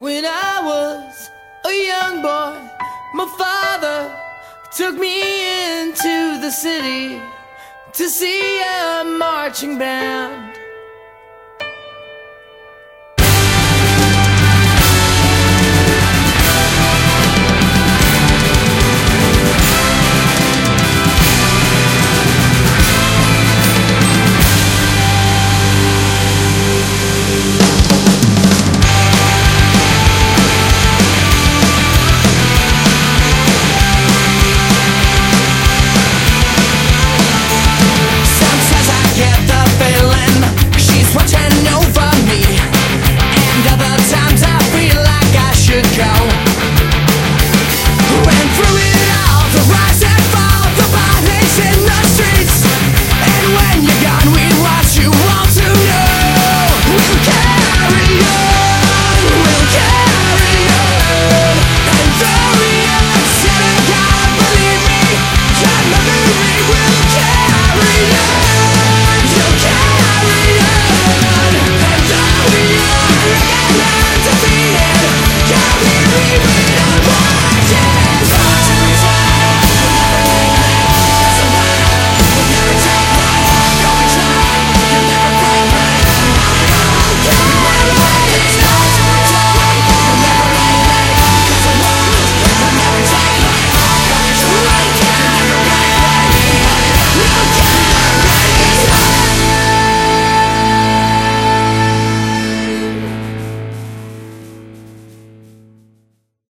When I was a young boy, my father took me into the city to see a marching band.